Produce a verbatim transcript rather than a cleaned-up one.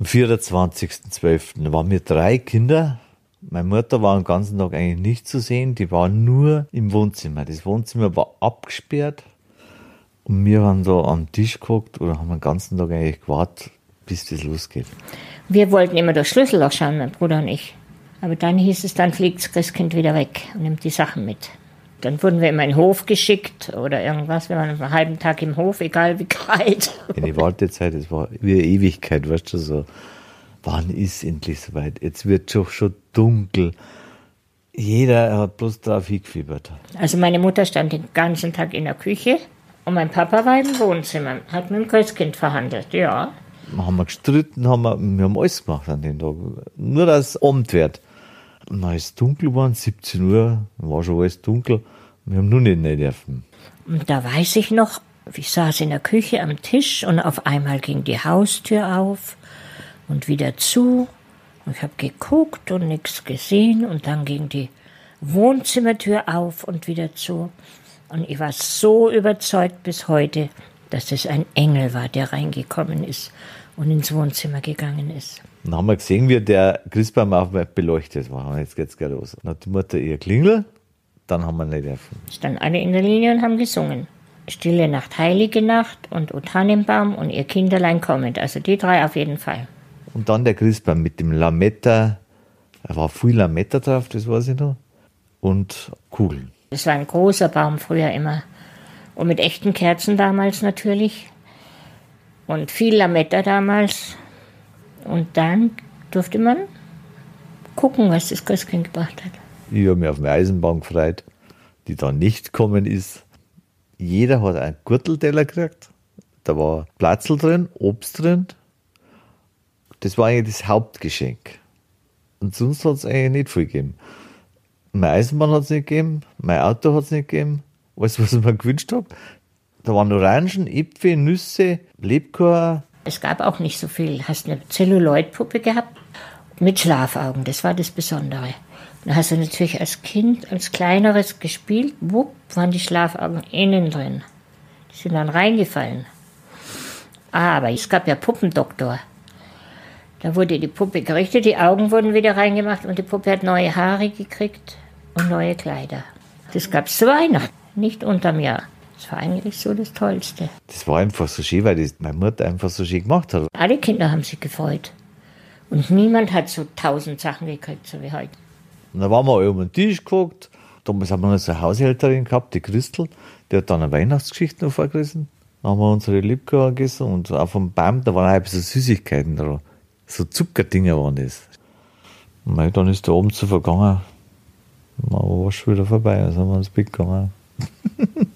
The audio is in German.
Am vierundzwanzigsten zwölften waren wir drei Kinder. Meine Mutter war den ganzen Tag eigentlich nicht zu sehen, die war nur im Wohnzimmer. Das Wohnzimmer war abgesperrt und wir haben da am Tisch geguckt oder haben den ganzen Tag eigentlich gewartet, bis das losgeht. Wir wollten immer durch Schlüsselloch schauen, mein Bruder und ich. Aber dann hieß es, dann fliegt das Christkind wieder weg und nimmt die Sachen mit. Dann wurden wir immer in den Hof geschickt oder irgendwas. Wir waren einen halben Tag im Hof, egal wie kalt. In die Wartezeit, das war wie eine Ewigkeit, weißt du, so. Wann ist endlich soweit? Jetzt wird es schon dunkel. Jeder hat bloß drauf hingefiebert. Also meine Mutter stand den ganzen Tag in der Küche und mein Papa war im Wohnzimmer, hat mit dem Christkind verhandelt, ja. Haben wir gestritten, haben wir, wir haben alles gemacht an dem Tag. Nur, dass es Abend wird. Und dann ist es dunkel geworden, siebzehn Uhr, war schon alles dunkel. Wir haben nur nicht rein dürfen. Und da weiß ich noch, ich saß in der Küche am Tisch und auf einmal ging die Haustür auf und wieder zu. Und ich habe geguckt und nichts gesehen und dann ging die Wohnzimmertür auf und wieder zu. Und ich war so überzeugt bis heute, dass es ein Engel war, der reingekommen ist und ins Wohnzimmer gegangen ist. Dann haben wir gesehen, wie der Christbaum auch mal beleuchtet war. Jetzt geht's gleich los. Dann hat die Mutter ihr Klingel, dann haben wir nicht dürfen. Standen alle in der Linie und haben gesungen. Stille Nacht, heilige Nacht und O Tannenbaum und ihr Kinderlein kommend. Also die drei auf jeden Fall. Und dann der Christbaum mit dem Lametta. Da war viel Lametta drauf, das weiß ich noch. Und Kugeln. Das war ein großer Baum früher immer. Und mit echten Kerzen damals natürlich. Und viel Lametta damals. Und dann durfte man gucken, was das Christkind gebracht hat. Ich habe mich auf meine Eisenbahn gefreut, die da nicht gekommen ist. Jeder hat einen Gürtelteller gekriegt. Da war Platzl drin, Obst drin. Das war eigentlich das Hauptgeschenk. Und sonst hat es eigentlich nicht viel gegeben. Meine Eisenbahn hat es nicht gegeben, mein Auto hat es nicht gegeben. Alles, was ich mir gewünscht habe. Da waren Orangen, Äpfel, Nüsse, Lebkuchen. Es gab auch nicht so viel. Du hast eine Zelluloidpuppe gehabt mit Schlafaugen, das war das Besondere. Da hast du natürlich als Kind, als Kleineres gespielt, wupp, waren die Schlafaugen innen drin. Die sind dann reingefallen. Aber es gab ja Puppendoktor. Da wurde die Puppe gerichtet, die Augen wurden wieder reingemacht und die Puppe hat neue Haare gekriegt und neue Kleider. Das gab es zu Weihnachten, nicht unterm Jahr. Das war eigentlich so das Tollste. Das war einfach so schön, weil das meine Mutter einfach so schön gemacht hat. Alle Kinder haben sich gefreut. Und niemand hat so tausend Sachen gekriegt, so wie heute. Und dann waren wir alle um den Tisch geguckt. Damals haben wir noch so eine Haushälterin gehabt, die Christel. Die hat dann eine Weihnachtsgeschichte noch vorgelesen. Dann haben wir unsere Lebkuchen gegessen und auf dem Baum, da waren auch ein bisschen Süßigkeiten dran. So Zuckerdinger waren das. Und dann ist der Abend so vergangen. Dann war schon wieder vorbei, dann sind wir ins Bett gegangen.